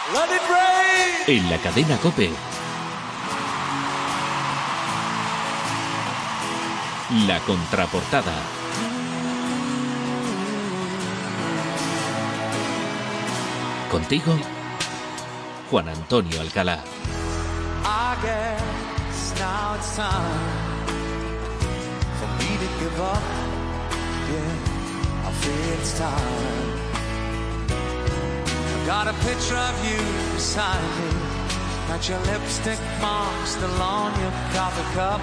En la cadena COPE. La contraportada. Contigo, Juan Antonio Alcalá. Got a picture of you beside me. Got your lipstick marks still on your coffee cup.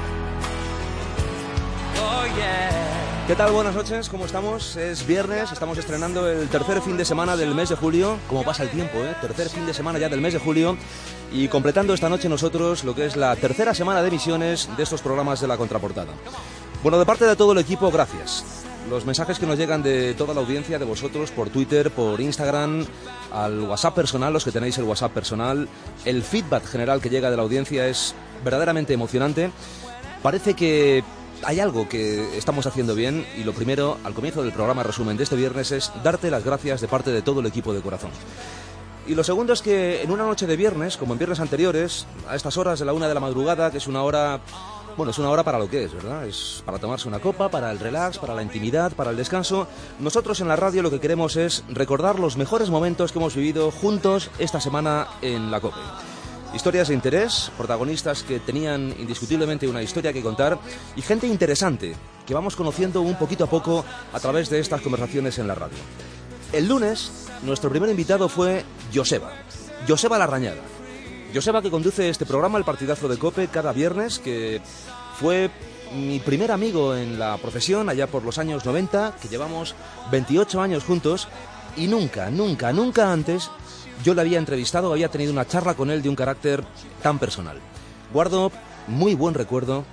Oh yeah. ¿Qué tal? Buenas noches, ¿cómo estamos? Es viernes, estamos estrenando el tercer fin de semana del mes de julio. ¿Cómo pasa el tiempo, eh? Tercer fin de semana ya del mes de julio. Y completando esta noche nosotros lo que es la tercera semana de emisiones de estos programas de La Contraportada. Bueno, de parte de todo el equipo, gracias. Los mensajes que nos llegan de toda la audiencia, de vosotros, por Twitter, por Instagram, al WhatsApp personal, los que tenéis el WhatsApp personal, el feedback general que llega de la audiencia es verdaderamente emocionante. Parece que hay algo que estamos haciendo bien y lo primero, al comienzo del programa resumen de este viernes, es darte las gracias de parte de todo el equipo de corazón. Y lo segundo es que en una noche de viernes, como en viernes anteriores, a estas horas de la 1 de la madrugada, que es una hora... Bueno, es una hora para lo que es, ¿verdad? Es para tomarse una copa, para el relax, para la intimidad, para el descanso. Nosotros en la radio lo que queremos es recordar los mejores momentos que hemos vivido juntos esta semana en la COPE. Historias de interés, protagonistas que tenían indiscutiblemente una historia que contar y gente interesante que vamos conociendo un poquito a poco a través de estas conversaciones en la radio. El lunes, nuestro primer invitado fue Joseba Larrañaga. Joseba, que conduce este programa, El Partidazo de COPE, cada viernes, que fue mi primer amigo en la profesión allá por los años 90, que llevamos 28 años juntos y nunca antes yo le había entrevistado, había tenido una charla con él de un carácter tan personal. Guardo muy buen recuerdo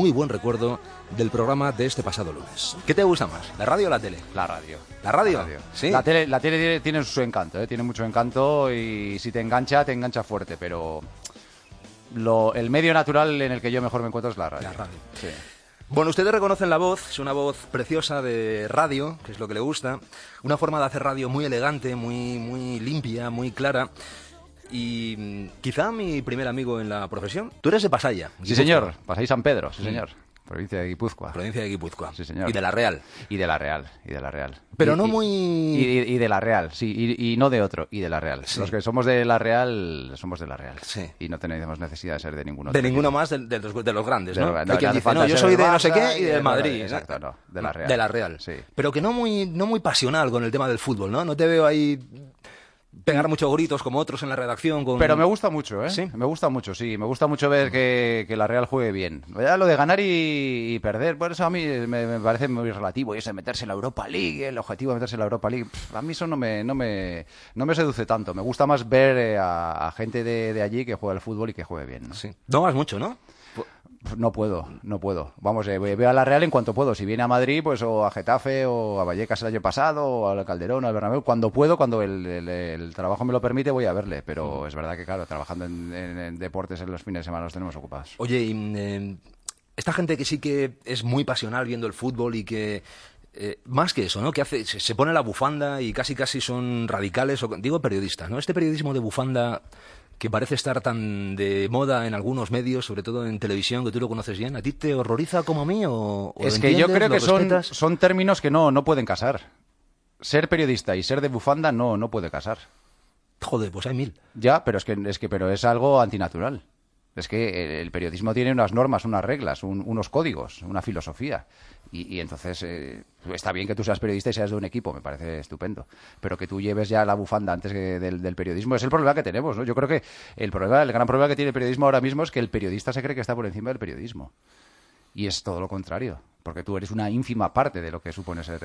del programa de este pasado lunes. ¿Qué te gusta más, la radio o la tele? La radio. ¿La radio? ¿Sí? La tele tiene su encanto, tiene mucho encanto y si te engancha fuerte, pero el medio natural en el que yo mejor me encuentro es la radio. La radio. Sí. Bueno, ustedes reconocen la voz, es una voz preciosa de radio, que es lo que le gusta, una forma de hacer radio muy elegante, muy limpia, muy clara. Y quizá mi primer amigo en la profesión. Tú eres de Pasaya. Sí, señor. Pasaya San Pedro, sí, señor. Provincia de Guipúzcoa. Provincia de Guipúzcoa. Sí, señor. Y de La Real. Y de La Real. Pero no muy... Y de La Real, sí. Y no de otro, y de La Real. Sí. Los que somos de La Real, somos de La Real. Sí. Y no tenemos necesidad de ser de ninguno otro. De ninguno más de los grandes, ¿no? Hay quien dice, no, yo soy de no sé qué y de Madrid. Exacto, no. De La Real. De La Real. Sí. Pero que no muy pasional con el tema del fútbol, ¿no? No te veo ahí... pegar muchos gritos como otros en la redacción. Pero me gusta mucho, ¿eh? ¿Sí? Me gusta mucho, sí. Me gusta mucho ver que la Real juegue bien. Ya lo de ganar y perder, por eso a mí me parece muy relativo. Y eso de meterse en la Europa League, el objetivo de meterse en la Europa League, a mí eso no me seduce tanto. Me gusta más ver a gente de allí que juega al fútbol y que juegue bien, ¿no? Sí. No vas mucho, ¿no? No puedo. Vamos, veo a la Real en cuanto puedo. Si viene a Madrid, pues o a Getafe o a Vallecas el año pasado, o al Calderón o al Bernabéu. Cuando puedo, cuando el trabajo me lo permite, voy a verle. Pero es verdad que, claro, trabajando en deportes en los fines de semana los tenemos ocupados. Oye, y esta gente que sí que es muy pasional viendo el fútbol y que... más que eso, ¿no? Que hace, se pone la bufanda y casi son radicales, digo periodistas, ¿no? Este periodismo de bufanda... que parece estar tan de moda en algunos medios, sobre todo en televisión, que tú lo conoces bien, ¿a ti te horroriza como a mí o es que yo creo que respetas? son términos que no pueden casar. Ser periodista y ser de bufanda no puede casar. Joder, pues hay 1000. Ya, pero pero es algo antinatural. Es que el periodismo tiene unas normas, unas reglas, unos códigos, una filosofía. Y entonces está bien que tú seas periodista y seas de un equipo, me parece estupendo. Pero que tú lleves ya la bufanda antes que del periodismo es el problema que tenemos, ¿no? Yo creo que el gran problema que tiene el periodismo ahora mismo es que el periodista se cree que está por encima del periodismo. Y es todo lo contrario, porque tú eres una ínfima parte de lo que supone ser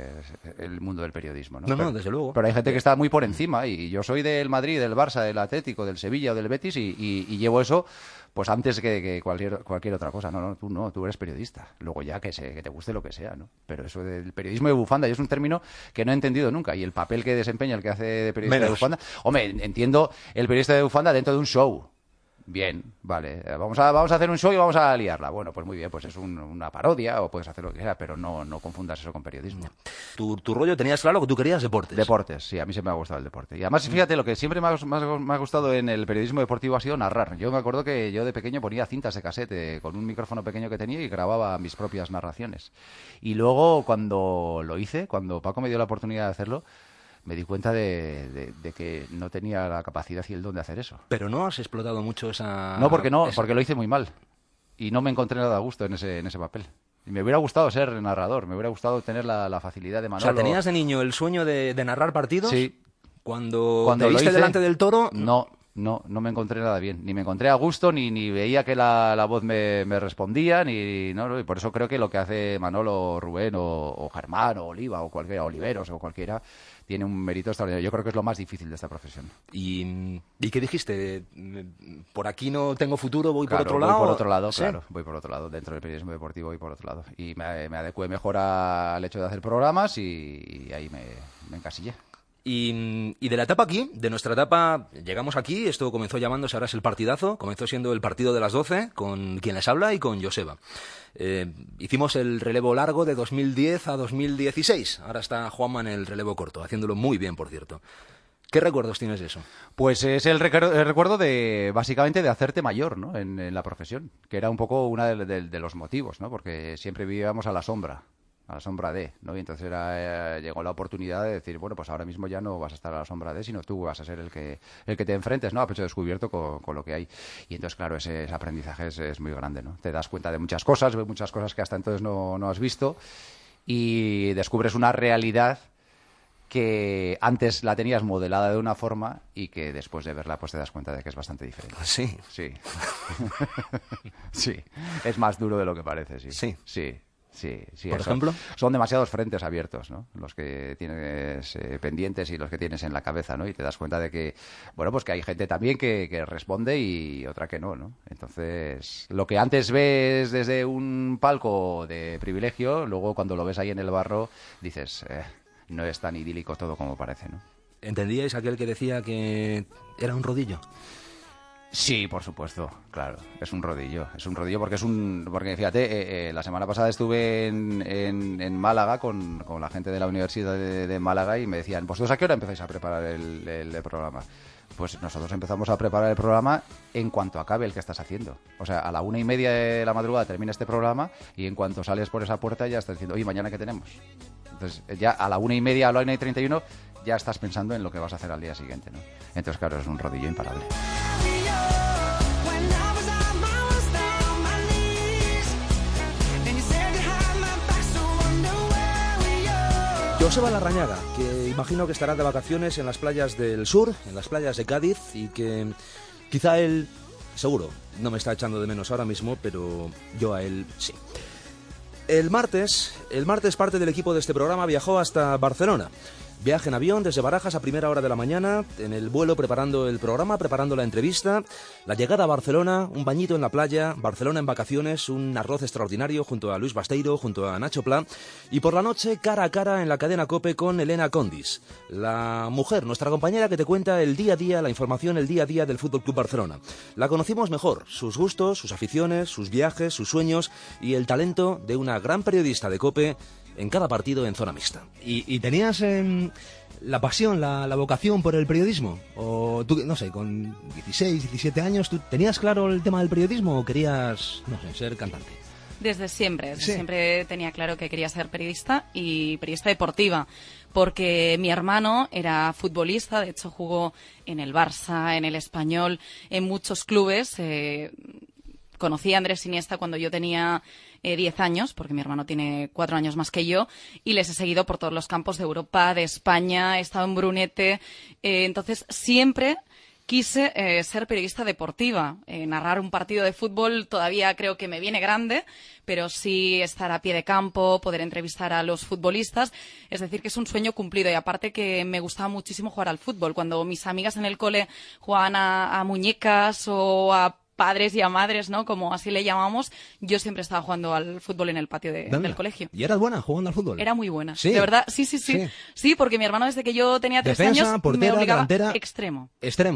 el mundo del periodismo, ¿no? No, desde luego. Pero hay gente que está muy por encima, y yo soy del Madrid, del Barça, del Atlético, del Sevilla o del Betis, y llevo eso pues antes que cualquier otra cosa. Tú eres periodista. Luego ya que te guste lo que sea, ¿no? Pero eso del periodismo de bufanda, yo es un término que no he entendido nunca, y el papel que desempeña el que hace de periodista de bufanda... Hombre, entiendo el periodista de bufanda dentro de un show, Bien, vale. Vamos a hacer un show y vamos a liarla. Bueno, pues muy bien, pues es una parodia o puedes hacer lo que sea, pero no confundas eso con periodismo. Tu rollo, tenías claro que tú querías deportes. Deportes, sí, a mí siempre me ha gustado el deporte. Y además, fíjate, lo que siempre me ha gustado en el periodismo deportivo ha sido narrar. Yo me acuerdo que yo de pequeño ponía cintas de casete con un micrófono pequeño que tenía y grababa mis propias narraciones. Y luego, cuando lo hice, cuando Paco me dio la oportunidad de hacerlo, me di cuenta de que no tenía la capacidad y el don de hacer eso. Pero no has explotado mucho esa... No, porque lo hice muy mal. Y no me encontré nada a gusto en ese papel. Y me hubiera gustado ser narrador, me hubiera gustado tener la facilidad de Manolo. O sea, ¿tenías de niño el sueño de narrar partidos? Sí. Cuando te viste delante del toro... No me encontré nada bien. Ni me encontré a gusto, ni veía que la voz me respondía, y por eso creo que lo que hace Manolo, Rubén, o Germán, o Oliva, o cualquiera, Oliveros, o cualquiera, tiene un mérito extraordinario. Yo creo que es lo más difícil de esta profesión. ¿Y qué dijiste? ¿Por aquí no tengo futuro, voy por otro lado? Voy por otro lado, ¿Sí? Claro. Voy por otro lado. Dentro del periodismo deportivo voy por otro lado. Y me adecué mejor al hecho de hacer programas y ahí me encasillé. Y de la etapa aquí, de nuestra etapa, llegamos aquí, esto comenzó llamándose, ahora es el partidazo, comenzó siendo el partido de las 12, con quien les habla y con Joseba. Hicimos el relevo largo de 2010 a 2016, ahora está Juanma en el relevo corto, haciéndolo muy bien, por cierto. ¿Qué recuerdos tienes de eso? Pues es el recuerdo básicamente de hacerte mayor, ¿no? En la profesión, que era un poco uno de los motivos, ¿no? Porque siempre vivíamos a la sombra de, ¿no? Y entonces llegó la oportunidad de decir, bueno, pues ahora mismo ya no vas a estar a la sombra de, sino tú vas a ser el que te enfrentes, ¿no? A pecho descubierto con lo que hay. Y entonces, claro, ese aprendizaje es muy grande, ¿no? Te das cuenta de muchas cosas, ves muchas cosas que hasta entonces no has visto y descubres una realidad que antes la tenías modelada de una forma y que después de verla pues te das cuenta de que es bastante diferente. Sí. Sí. Sí. Es más duro de lo que parece, sí. Sí. Sí. Sí, ¿Por ejemplo? Son demasiados frentes abiertos, ¿no? Los que tienes pendientes y los que tienes en la cabeza, ¿no? Y te das cuenta de que, bueno, pues que hay gente también que responde y otra que no, ¿no? Entonces, lo que antes ves desde un palco de privilegio, luego cuando lo ves ahí en el barro, dices, no es tan idílico todo como parece, ¿no? ¿Entendíais aquel que decía que era un rodillo? Sí, por supuesto, claro, es un rodillo porque fíjate, la semana pasada estuve en Málaga con la gente de la Universidad de Málaga y me decían, ¿vosotros a qué hora empezáis a preparar el programa? Pues nosotros empezamos a preparar el programa en cuanto acabe el que estás haciendo. O sea, a la 1:30 de la madrugada termina este programa y en cuanto sales por esa puerta ya estás diciendo, oye, ¿mañana qué tenemos? Entonces, ya a la 1:30, a la 1:31, ya estás pensando en lo que vas a hacer al día siguiente, ¿no? Entonces, claro, es un rodillo imparable. Joseba Larrañaga, que imagino que estará de vacaciones en las playas del sur, en las playas de Cádiz, y que quizá él, seguro, no me está echando de menos ahora mismo, pero yo a él sí. El martes parte del equipo de este programa viajó hasta Barcelona. Viaje en avión desde Barajas a primera hora de la mañana, en el vuelo preparando el programa, preparando la entrevista, la llegada a Barcelona, un bañito en la playa, Barcelona en vacaciones, un arroz extraordinario junto a Luis Basteiro, junto a Nacho Pla, y por la noche cara a cara en la cadena COPE con Elena Condis, la mujer, nuestra compañera que te cuenta el día a día, la información, el día a día del Fútbol Club Barcelona. La conocimos mejor, sus gustos, sus aficiones, sus viajes, sus sueños y el talento de una gran periodista de COPE en cada partido en zona mixta. ¿Y tenías la pasión, la vocación por el periodismo? ¿O tú, no sé, con 16, 17 años, tú tenías claro el tema del periodismo o querías, no sé, ser cantante? Desde siempre, Sí. Siempre tenía claro que quería ser periodista y periodista deportiva, porque mi hermano era futbolista, de hecho jugó en el Barça, en el Español, en muchos clubes. Conocí a Andrés Iniesta cuando yo tenía 10 años, porque mi hermano tiene 4 años más que yo, y les he seguido por todos los campos de Europa, de España, he estado en Brunete, entonces siempre quise ser periodista deportiva. Narrar un partido de fútbol todavía creo que me viene grande, pero sí estar a pie de campo, poder entrevistar a los futbolistas, es decir, que es un sueño cumplido. Y aparte que me gustaba muchísimo jugar al fútbol. Cuando mis amigas en el cole jugaban a muñecas o a padres y a madres, ¿no? Como así le llamamos, yo siempre estaba jugando al fútbol en el patio del colegio. ¿Y eras buena jugando al fútbol? Era muy buena. ¿Sí? De verdad, sí. Sí, porque mi hermano desde que yo tenía 3 Defensa, años portera, me obligaba delantera. extremo. Extremo.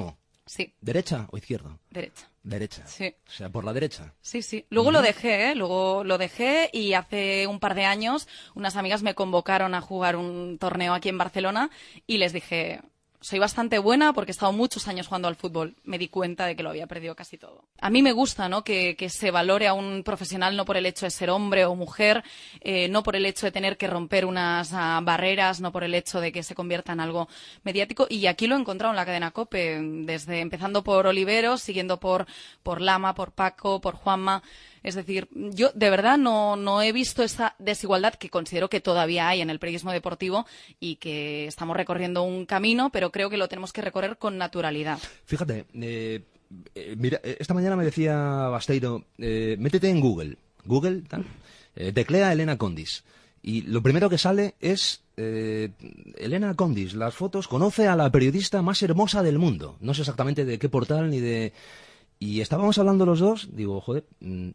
Sí. ¿Derecha o izquierda? Derecha. Derecha. Sí. O sea, por la derecha. Sí, sí. Luego lo dejé, Luego lo dejé y hace un par de años unas amigas me convocaron a jugar un torneo aquí en Barcelona y les dije, soy bastante buena porque he estado muchos años jugando al fútbol. Me di cuenta de que lo había perdido casi todo. A mí me gusta, ¿no?, que se valore a un profesional no por el hecho de ser hombre o mujer, no por el hecho de tener que romper unas barreras, no por el hecho de que se convierta en algo mediático. Y aquí lo he encontrado en la cadena COPE, empezando por Oliveros, siguiendo por Lama, por Paco, por Juanma. Es decir, yo de verdad no he visto esa desigualdad que considero que todavía hay en el periodismo deportivo y que estamos recorriendo un camino, pero creo que lo tenemos que recorrer con naturalidad. Fíjate, mira, esta mañana me decía Basteiro, métete en Google, tal, teclea Elena Condis, y lo primero que sale es Elena Condis, las fotos, conoce a la periodista más hermosa del mundo. No sé exactamente de qué portal ni de... Y estábamos hablando los dos, digo, joder,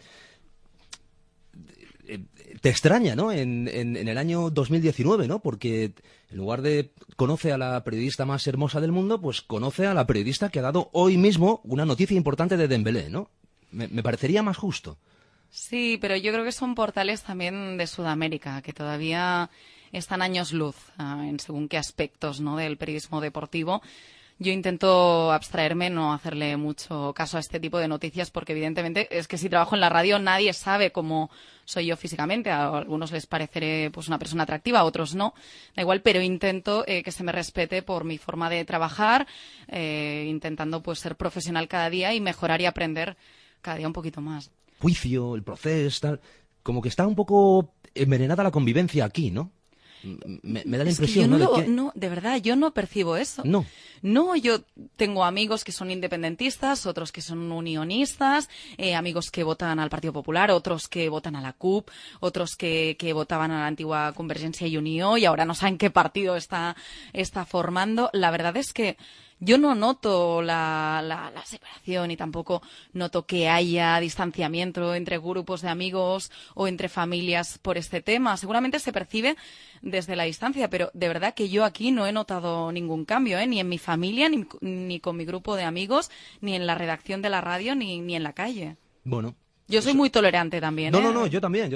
te extraña, ¿no?, en el año 2019, ¿no?, porque en lugar de conoce a la periodista más hermosa del mundo, pues conoce a la periodista que ha dado hoy mismo una noticia importante de Dembélé, ¿no? Me parecería más justo. Sí, pero yo creo que son portales también de Sudamérica, que todavía están años luz en según qué aspectos, ¿no?, del periodismo deportivo. Yo intento abstraerme, no hacerle mucho caso a este tipo de noticias, porque evidentemente es que si trabajo en la radio nadie sabe cómo soy yo físicamente. A algunos les pareceré pues una persona atractiva, a otros no. Da igual, pero intento que se me respete por mi forma de trabajar, intentando pues ser profesional cada día y mejorar y aprender cada día un poquito más. Juicio, el proceso, tal... Como que está un poco envenenada la convivencia aquí, ¿no? Me da la impresión, ¿no? De verdad, yo no percibo eso. No, yo tengo amigos que son independentistas, otros que son unionistas, amigos que votan al Partido Popular, otros que votan a la CUP, otros que votaban a la antigua Convergencia y Unió y ahora no saben qué partido está formando. La verdad es que yo no noto la separación y tampoco noto que haya distanciamiento entre grupos de amigos o entre familias por este tema. Seguramente se percibe desde la distancia, pero de verdad que yo aquí no he notado ningún cambio, ni en mi familia, ni con mi grupo de amigos, ni en la redacción de la radio, ni en la calle. Bueno. Yo soy muy tolerante también. No, yo también.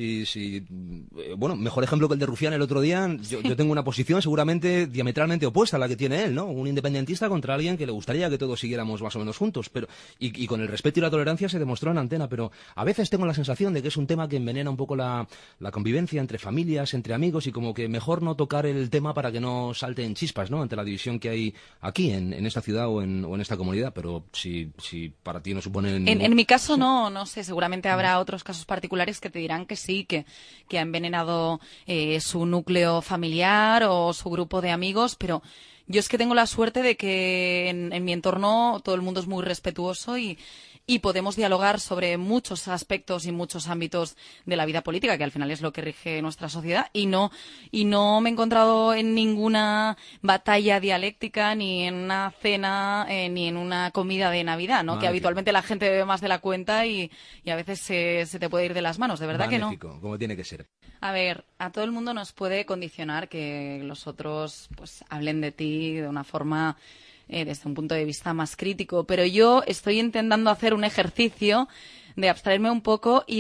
Sí. Bueno, mejor ejemplo que el de Rufián el otro día. Yo tengo una posición seguramente diametralmente opuesta a la que tiene él, ¿no? Un independentista contra alguien que le gustaría que todos siguiéramos más o menos juntos, pero y con el respeto y la tolerancia se demostró en antena, pero a veces tengo la sensación de que es un tema que envenena un poco la convivencia entre familias, entre amigos, y como que mejor no tocar el tema para que no salten chispas, ¿no?, ante la división que hay aquí en esta ciudad o en esta comunidad. Pero si para ti no supone... En mi caso no sé. Seguramente habrá otros casos particulares que te dirán que sí, que ha envenenado su núcleo familiar o su grupo de amigos, pero yo es que tengo la suerte de que en mi entorno todo el mundo es muy respetuoso y podemos dialogar sobre muchos aspectos y muchos ámbitos de la vida política, que al final es lo que rige nuestra sociedad, y no me he encontrado en ninguna batalla dialéctica, ni en una cena, ni en una comida de Navidad, ¿no? Que habitualmente la gente bebe más de la cuenta y a veces se te puede ir de las manos, de verdad. Magnífico, que no. como tiene que ser. A ver, a todo el mundo nos puede condicionar que los otros pues hablen de ti de una forma... desde un punto de vista más crítico, pero yo estoy intentando hacer un ejercicio de abstraerme un poco y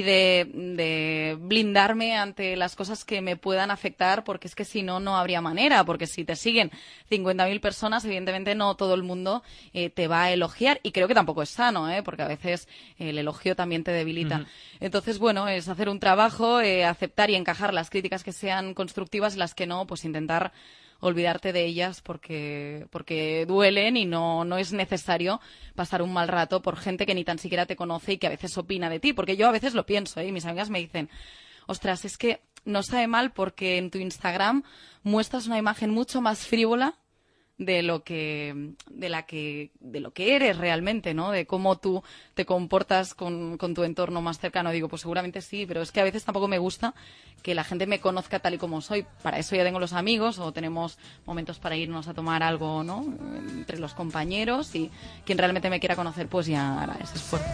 de blindarme ante las cosas que me puedan afectar, porque es que si no habría manera, porque si te siguen 50.000 personas, evidentemente no todo el mundo te va a elogiar, y creo que tampoco es sano, porque a veces el elogio también te debilita. Entonces, bueno, es hacer un trabajo, aceptar y encajar las críticas que sean constructivas y las que no, pues intentar olvidarte de ellas porque duelen y no es necesario pasar un mal rato por gente que ni tan siquiera te conoce y que a veces opina de ti, porque yo a veces lo pienso, y mis amigas me dicen, ostras, es que no sabe mal porque en tu Instagram muestras una imagen mucho más frívola de lo que eres realmente, ¿no? De cómo tú te comportas con tu entorno más cercano. Digo, pues seguramente sí, pero es que a veces tampoco me gusta que la gente me conozca tal y como soy. Para eso ya tengo los amigos, o tenemos momentos para irnos a tomar algo, ¿no?, entre los compañeros, y quien realmente me quiera conocer pues ya hará ese esfuerzo.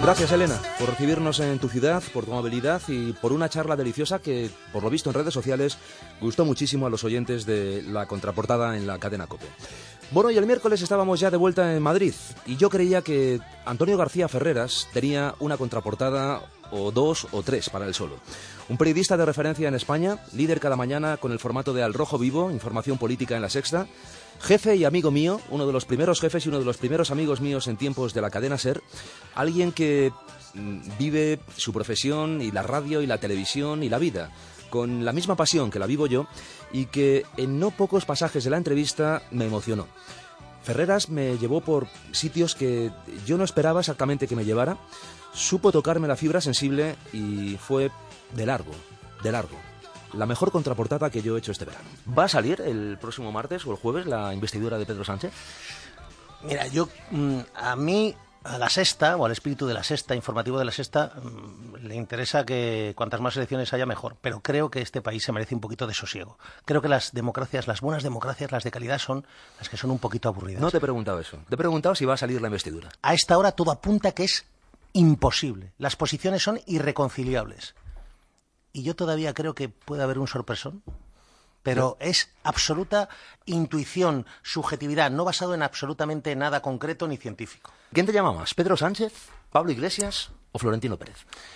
Gracias, Elena, por recibirnos en tu ciudad, por tu amabilidad y por una charla deliciosa que, por lo visto en redes sociales, gustó muchísimo a los oyentes de La Contraportada en la cadena COPE. Bueno, y el miércoles estábamos ya de vuelta en Madrid y yo creía que Antonio García Ferreras tenía una contraportada o dos o tres para él solo. Un periodista de referencia en España, líder cada mañana con el formato de Al Rojo Vivo, información política en La Sexta, jefe y amigo mío, uno de los primeros jefes y uno de los primeros amigos míos en tiempos de la cadena SER, alguien que vive su profesión y la radio y la televisión y la vida con la misma pasión que la vivo yo y que en no pocos pasajes de la entrevista me emocionó. Ferreras me llevó por sitios que yo no esperaba exactamente que me llevara, supo tocarme la fibra sensible y fue de largo, la mejor contraportada que yo he hecho este verano. ¿Va a salir el próximo martes o el jueves la investidura de Pedro Sánchez? Mira, a mí, a La Sexta, o al espíritu de La Sexta, informativo de La Sexta, le interesa que cuantas más elecciones haya, mejor. Pero creo que este país se merece un poquito de sosiego. Creo que las democracias, las buenas democracias, las de calidad, son las que son un poquito aburridas. No te he preguntado eso. Te he preguntado si va a salir la investidura. A esta hora todo apunta que es imposible. Las posiciones son irreconciliables. Y yo todavía creo que puede haber un sorpresón. Pero es absoluta intuición, subjetividad, no basado en absolutamente nada concreto ni científico. ¿Quién te llama más? ¿Pedro Sánchez, Pablo Iglesias o Florentino Pérez?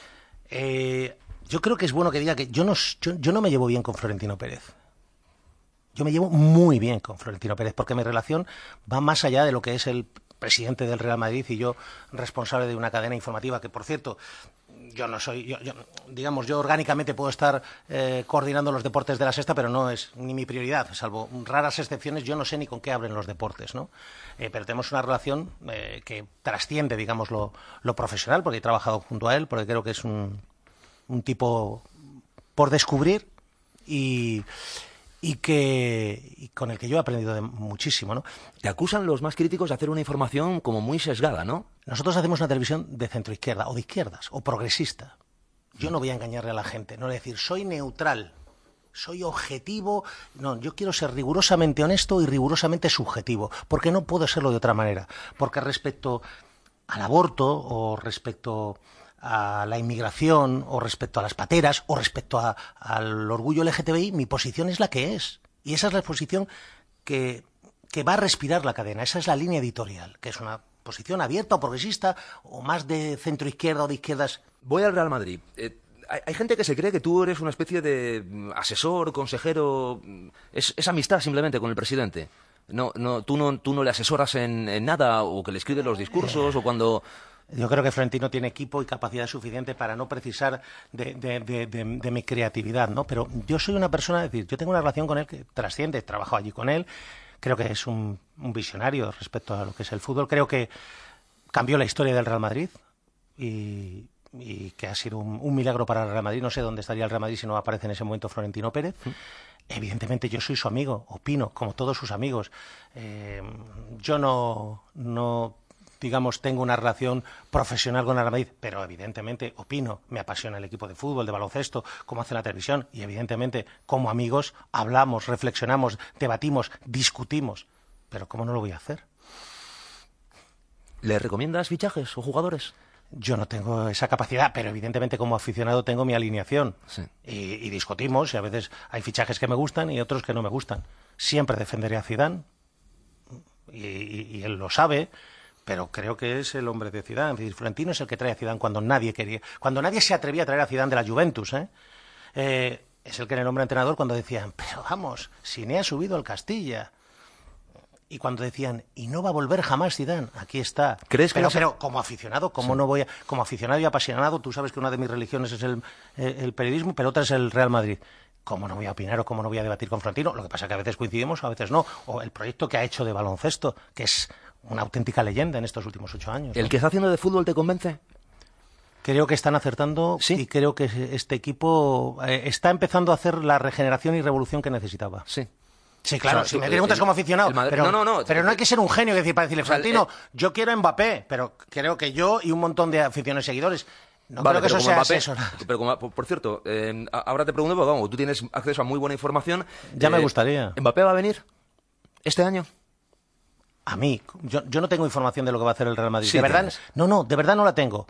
Yo creo que es bueno que diga que yo no me llevo bien con Florentino Pérez. Yo me llevo muy bien con Florentino Pérez porque mi relación va más allá de lo que es el presidente del Real Madrid y yo responsable de una cadena informativa que, por cierto, yo no soy, yo orgánicamente puedo estar coordinando los deportes de La Sexta, pero no es ni mi prioridad, salvo raras excepciones, yo no sé ni con qué abren los deportes, ¿no? Pero tenemos una relación que trasciende, digamos, lo profesional, porque he trabajado junto a él, porque creo que es un tipo por descubrir y con el que yo he aprendido muchísimo, ¿no? Te acusan los más críticos de hacer una información como muy sesgada, ¿no? Nosotros hacemos una televisión de centroizquierda, o de izquierdas, o progresista. Yo no voy a engañarle a la gente, no voy a decir, soy neutral, soy objetivo. No, yo quiero ser rigurosamente honesto y rigurosamente subjetivo, porque no puedo serlo de otra manera. Porque respecto al aborto, o respecto a la inmigración, o respecto a las pateras, o respecto al orgullo LGTBI, mi posición es la que es. Y esa es la posición que va a respirar la cadena. Esa es la línea editorial, que es una posición abierta o progresista, o más de centro-izquierda o de izquierdas. Voy al Real Madrid. Hay gente que se cree que tú eres una especie de asesor, consejero. Es amistad simplemente con el presidente. Tú no le asesoras en nada, o que le escribes los discursos, o cuando... Yo creo que Florentino tiene equipo y capacidad suficiente para no precisar de mi creatividad, ¿no? Pero yo soy una persona, es decir, yo tengo una relación con él que trasciende, trabajo allí con él, creo que es un visionario respecto a lo que es el fútbol, creo que cambió la historia del Real Madrid y que ha sido un milagro para el Real Madrid. No sé dónde estaría el Real Madrid si no aparece en ese momento Florentino Pérez. Evidentemente yo soy su amigo, opino, como todos sus amigos. Yo no digamos, tengo una relación profesional con el Real Madrid, pero evidentemente opino, me apasiona el equipo de fútbol, de baloncesto, como hace la televisión, y evidentemente como amigos hablamos, reflexionamos, debatimos, discutimos, pero ¿cómo no lo voy a hacer? ¿Le recomiendas fichajes o jugadores? Yo no tengo esa capacidad, pero evidentemente como aficionado tengo mi alineación. Sí. Y discutimos, y a veces hay fichajes que me gustan y otros que no me gustan. Siempre defenderé a Zidane, y él lo sabe, pero creo que es el hombre de Zidane. Es decir, Florentino es el que trae a Zidane cuando nadie quería, cuando nadie se atrevía a traer a Zidane de la Juventus, es el que en el nombre entrenador cuando decían, pero vamos, Siné ha subido al Castilla. Y cuando decían, y no va a volver jamás Zidane, aquí está. ¿Crees que pero como aficionado, ¿cómo no voy a, como aficionado y apasionado, tú sabes que una de mis religiones es el periodismo, pero otra es el Real Madrid. ¿Cómo no voy a opinar o cómo no voy a debatir con Florentino? Lo que pasa es que a veces coincidimos, a veces no. O el proyecto que ha hecho de baloncesto, que es una auténtica leyenda en estos últimos 8 años. ¿El que está haciendo de fútbol te convence? Creo que están acertando, ¿sí? Y creo que este equipo está empezando a hacer la regeneración y revolución que necesitaba. Sí. Sí, claro, o sea, si me preguntas como aficionado, pero no hay que ser un genio para decirle, Florentino, yo quiero a Mbappé, pero creo que yo y un montón de aficionados y seguidores, no creo que eso sea asesorar. Pero por cierto, ahora te pregunto, vamos, tú tienes acceso a muy buena información. Ya me gustaría. ¿Mbappé va a venir este año? A mí, yo no tengo información de lo que va a hacer el Real Madrid. Sí, de verdad, de verdad no la tengo.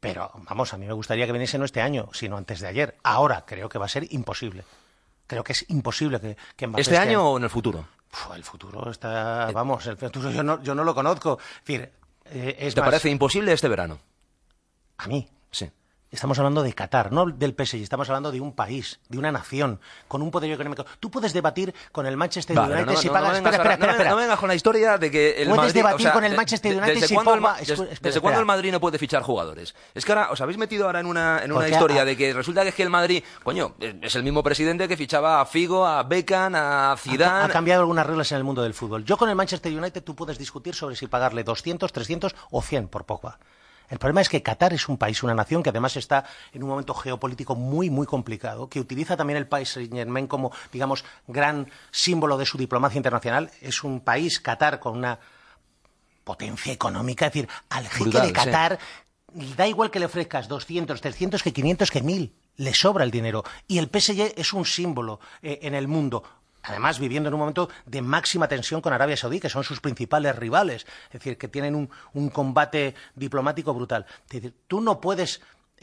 Pero, vamos, a mí me gustaría que viniese no este año, sino antes de ayer. Ahora creo que va a ser imposible. Creo que es imposible que Mbappé ¿Este año o en el futuro? El futuro está... Vamos, el futuro yo no lo conozco. Es decir, ¿Te parece imposible este verano? A mí. Sí. Estamos hablando de Qatar, no del PSG, estamos hablando de un país, de una nación, con un poder económico. Tú puedes debatir con el Manchester United si pagas... Espera. No vengas con la historia de que el Puedes Madrid... debatir con el Manchester United si Pogba... ¿Desde cuándo el Madrid no puede fichar jugadores? Es que ahora os habéis metido ahora en una historia de que resulta que es que el Madrid... Coño, es el mismo presidente que fichaba a Figo, a Beckham, a Zidane... Ha cambiado algunas reglas en el mundo del fútbol. Yo con el Manchester United tú puedes discutir sobre si pagarle 200, 300 o 100 por Pogba. El problema es que Qatar es un país, una nación que además está en un momento geopolítico muy, muy complicado, que utiliza también el país Saint-Germain como, digamos, gran símbolo de su diplomacia internacional. Es un país, Qatar, con una potencia económica. Es decir, al jeque brutal, de Qatar, da igual que le ofrezcas 200, 300, que 500, que 1000. Le sobra el dinero. Y el PSG es un símbolo en el mundo. Además, viviendo en un momento de máxima tensión con Arabia Saudí, que son sus principales rivales. Es decir, que tienen un combate diplomático brutal. Es decir, tú no puedes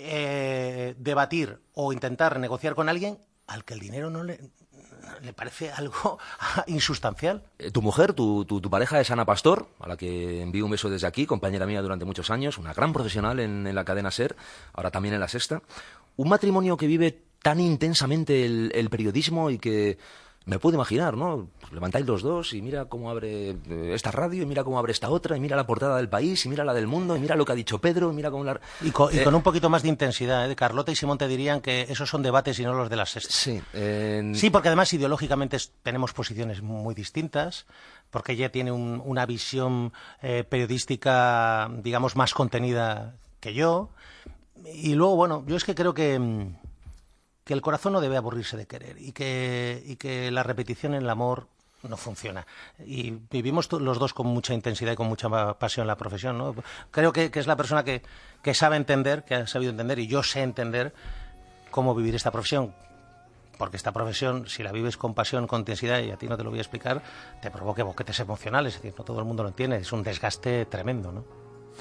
debatir o intentar negociar con alguien al que el dinero no le parece algo insustancial. Tu mujer, tu pareja es Ana Pastor, a la que envío un beso desde aquí, compañera mía durante muchos años, una gran profesional en la cadena SER, ahora también en La Sexta. Un matrimonio que vive tan intensamente el periodismo y que... Me puedo imaginar, ¿no? Pues levantáis los dos y mira cómo abre esta radio, y mira cómo abre esta otra, y mira la portada del País, y mira la del Mundo, y mira lo que ha dicho Pedro, y mira cómo la... Y con un poquito más de intensidad, Carlota y Simón te dirían que esos son debates y no los de La Sexta. Sí. Sí, porque además ideológicamente tenemos posiciones muy distintas, porque ella tiene una visión periodística, digamos, más contenida que yo. Y luego, bueno, yo es que creo que el corazón no debe aburrirse de querer y que la repetición en el amor no funciona. Y vivimos los dos con mucha intensidad y con mucha pasión la profesión, ¿no? Creo que es la persona que sabe entender, que ha sabido entender, y yo sé entender cómo vivir esta profesión. Porque esta profesión, si la vives con pasión, con intensidad, y a ti no te lo voy a explicar, te provoca boquetes emocionales. Es decir, no todo el mundo lo entiende. Es un desgaste tremendo, ¿no?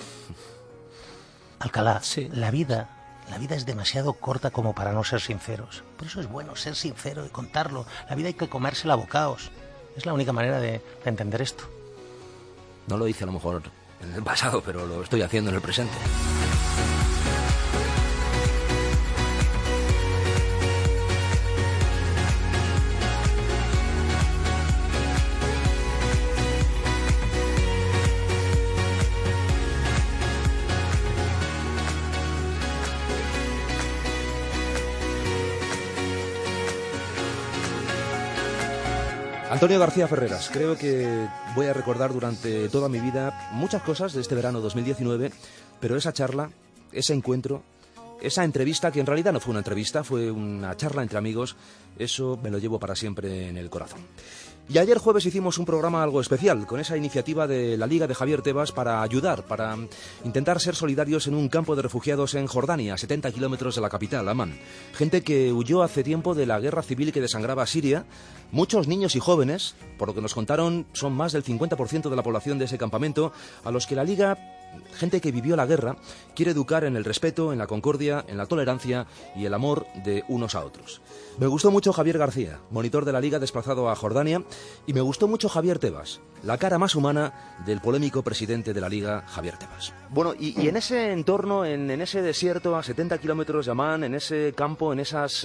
Alcalá, sí. La vida es demasiado corta como para no ser sinceros. Por eso es bueno ser sincero y contarlo. La vida hay que comérsela a bocaos. Es la única manera de entender esto. No lo hice a lo mejor en el pasado, pero lo estoy haciendo en el presente. Antonio García Ferreras, creo que voy a recordar durante toda mi vida muchas cosas de este verano 2019, pero esa charla, ese encuentro, esa entrevista, que en realidad no fue una entrevista, fue una charla entre amigos, eso me lo llevo para siempre en el corazón. Y ayer jueves hicimos un programa algo especial, con esa iniciativa de la Liga de Javier Tebas para ayudar, para intentar ser solidarios en un campo de refugiados en Jordania, a 70 kilómetros de la capital, Amán. Gente que huyó hace tiempo de la guerra civil que desangraba Siria. Muchos niños y jóvenes, por lo que nos contaron, son más del 50% de la población de ese campamento, a los que la Liga, gente que vivió la guerra, quiere educar en el respeto, en la concordia, en la tolerancia y el amor de unos a otros. Me gustó mucho Javier García, monitor de la Liga desplazado a Jordania, y me gustó mucho Javier Tebas, la cara más humana del polémico presidente de la Liga, Javier Tebas. Bueno, y en ese entorno, en ese desierto a 70 kilómetros de Amán, en ese campo, en esas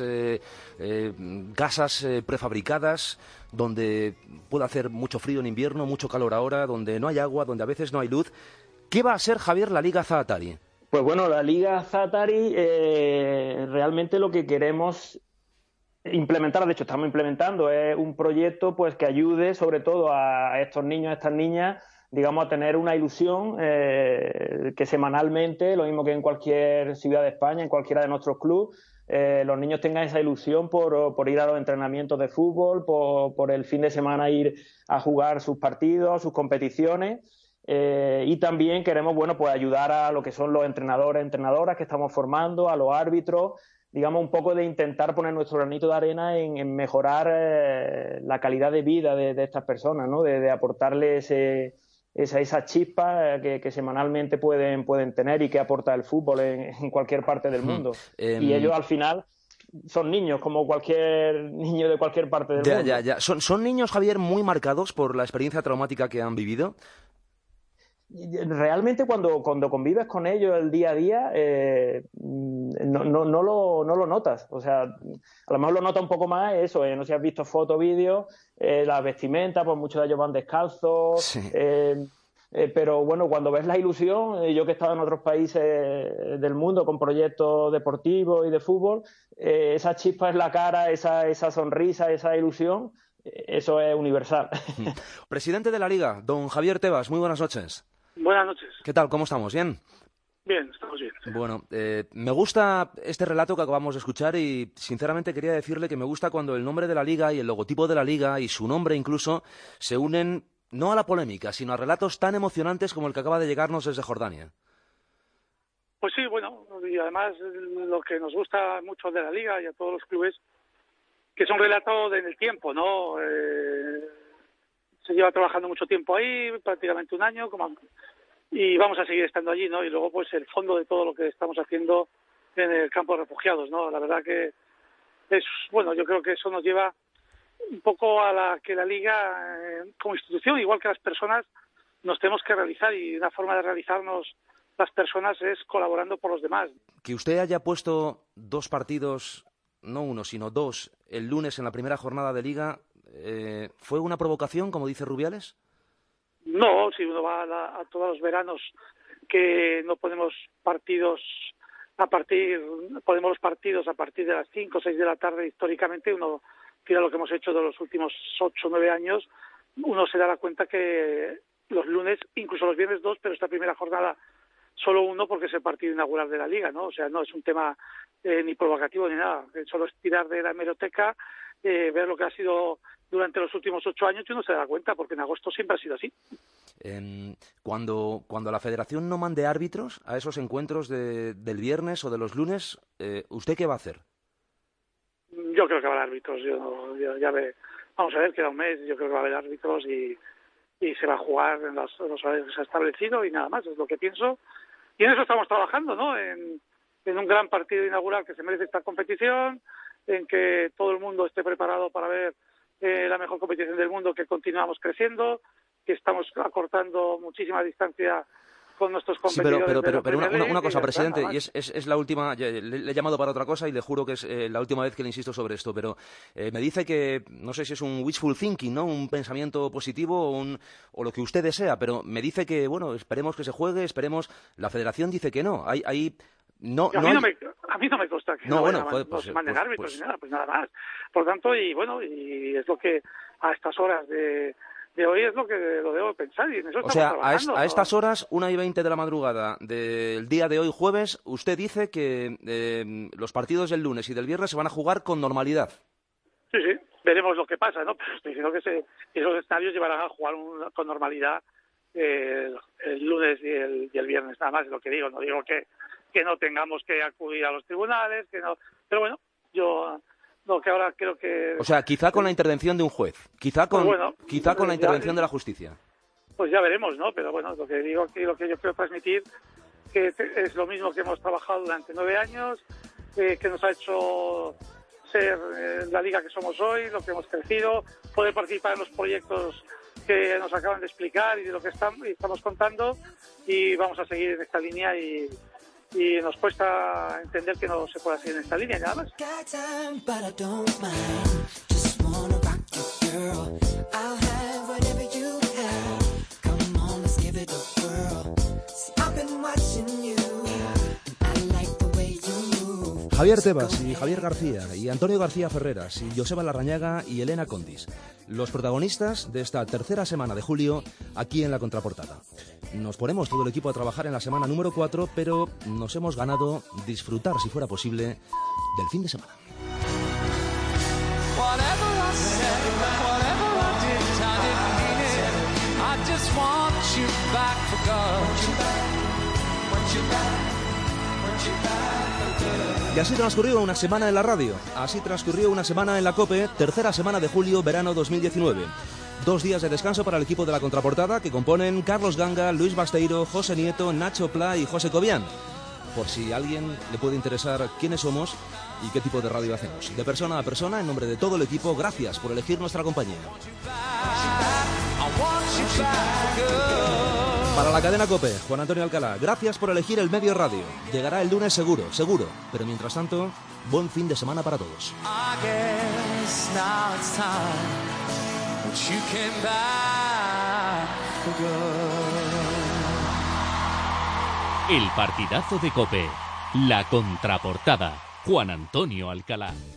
casas prefabricadas, donde puede hacer mucho frío en invierno, mucho calor ahora, donde no hay agua, donde a veces no hay luz, ¿qué va a ser, Javier, la Liga Zaatari? Pues bueno, la Liga Zaatari realmente lo que queremos implementar, de hecho estamos implementando, es un proyecto pues que ayude sobre todo a estos niños, a estas niñas, digamos, a tener una ilusión que semanalmente, lo mismo que en cualquier ciudad de España, en cualquiera de nuestros clubes, los niños tengan esa ilusión por ir a los entrenamientos de fútbol, por el fin de semana ir a jugar sus partidos, sus competiciones. Y también queremos, bueno, pues ayudar a lo que son los entrenadores, entrenadoras que estamos formando, a los árbitros, digamos, un poco de intentar poner nuestro granito de arena en mejorar la calidad de vida de estas personas, ¿no? De aportarle esa chispa que semanalmente pueden tener y que aporta el fútbol en cualquier parte del mundo. Y ellos al final son niños, como cualquier niño de cualquier parte del mundo. Ya. ¿Son niños, Javier, muy marcados por la experiencia traumática que han vivido? Realmente cuando convives con ellos el día a día no lo notas. O sea, a lo mejor lo nota un poco más eso, no sé si has visto fotos, vídeos, las vestimentas, pues muchos de ellos van descalzos. Sí. Pero bueno, cuando ves la ilusión, yo que he estado en otros países del mundo con proyectos deportivos y de fútbol, esa chispa en la cara, esa sonrisa, esa ilusión, eso es universal. Presidente de la Liga, don Javier Tebas, muy buenas noches. Buenas noches. ¿Qué tal? ¿Cómo estamos? ¿Bien? Bien, estamos bien. Bueno, me gusta este relato que acabamos de escuchar y sinceramente quería decirle que me gusta cuando el nombre de la Liga y el logotipo de la Liga y su nombre incluso se unen no a la polémica, sino a relatos tan emocionantes como el que acaba de llegarnos desde Jordania. Pues sí, bueno, y además lo que nos gusta mucho de la Liga y a todos los clubes, que son relatos en el tiempo, ¿no? Se lleva trabajando mucho tiempo ahí, prácticamente un año, y vamos a seguir estando allí, ¿no? Y luego, pues, el fondo de todo lo que estamos haciendo en el campo de refugiados, ¿no? La verdad que es, bueno, yo creo que eso nos lleva un poco a que la Liga, como institución, igual que las personas, nos tenemos que realizar, y una forma de realizarnos las personas es colaborando por los demás. Que usted haya puesto 2 partidos, no uno, sino 2, el lunes en la primera jornada de Liga, ¿fue una provocación, como dice Rubiales? No, si uno va a todos los veranos que no ponemos partidos ponemos los partidos a partir de las 5 o 6 de la tarde, históricamente uno tira lo que hemos hecho de los últimos 8 o 9 años, uno se dará cuenta que los lunes, incluso los viernes 2, pero esta primera jornada solo 1 porque es el partido inaugural de la Liga, ¿no? O sea, no es un tema ni provocativo ni nada, solo es tirar de la hemeroteca, ver lo que ha sido durante los últimos 8 años y uno se da cuenta, porque en agosto siempre ha sido así. Cuando la Federación no mande árbitros a esos encuentros del viernes o de los lunes, ¿usted qué va a hacer? Yo creo que va a haber árbitros. Vamos a ver, queda un mes, yo creo que va a haber árbitros y se va a jugar en los horarios que se ha establecido y nada más, es lo que pienso. Y en eso estamos trabajando, ¿no? En un gran partido inaugural que se merece esta competición, en que todo el mundo esté preparado para ver la mejor competición del mundo, que continuamos creciendo, que estamos acortando muchísima distancia con nuestros competidores. Sí, pero una cosa, presidente, y es la última, le he llamado para otra cosa y le juro que es la última vez que le insisto sobre esto, pero me dice que, no sé si es un wishful thinking, ¿no? Un pensamiento positivo o lo que usted desea, pero me dice que, bueno, esperemos que se juegue, esperemos. La Federación dice que no. A mí no me consta que se manden árbitros ni nada, pues nada más. Por tanto, y es lo que a estas horas de hoy es lo que lo debo pensar, y en eso estamos trabajando. A estas horas, 1:20 de la madrugada del día de hoy, jueves, usted dice que los partidos del lunes y del viernes se van a jugar con normalidad. Sí, veremos lo que pasa, ¿no? Pero estoy diciendo que esos escenarios llevarán a jugar con normalidad el lunes y el viernes, nada más es lo que digo. No digo que no tengamos que acudir a los tribunales, que no, pero bueno, yo no, que ahora creo que... O sea, quizá con la intervención de un juez, quizá con la intervención de la justicia. Pues ya veremos, ¿no? Pero bueno, lo que digo aquí, lo que yo quiero transmitir, que es lo mismo que hemos trabajado durante 9 años, que nos ha hecho ser la liga que somos hoy, lo que hemos crecido, poder participar en los proyectos que nos acaban de explicar y de lo que estamos contando, y vamos a seguir en esta línea y nos cuesta entender que no se pueda seguir en esta línea, nada más. Javier Tebas y Javier García y Antonio García Ferreras y Joseba Larrañaga y Elena Condis, los protagonistas de esta tercera semana de julio aquí en La Contraportada. Nos ponemos todo el equipo a trabajar en la semana número 4, pero nos hemos ganado disfrutar, si fuera posible, del fin de semana. Y así transcurrió una semana en la radio, así transcurrió una semana en la COPE, tercera semana de julio, verano 2019. 2 días de descanso para el equipo de La Contraportada, que componen Carlos Ganga, Luis Basteiro, José Nieto, Nacho Pla y José Cobian. Por si a alguien le puede interesar quiénes somos y qué tipo de radio hacemos. De persona a persona, en nombre de todo el equipo, gracias por elegir nuestra compañía. Para la cadena COPE, Juan Antonio Alcalá, gracias por elegir el medio radio. Llegará el lunes seguro, pero mientras tanto, buen fin de semana para todos. El partidazo de COPE, La Contraportada, Juan Antonio Alcalá.